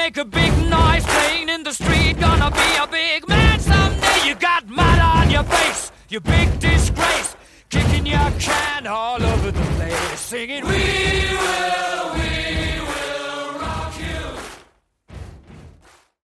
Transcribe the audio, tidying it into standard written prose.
make a big noise playing in the street. Gonna be a big man someday. You got mud on your face, you big disgrace. Kicking your can all over the place. Singing, we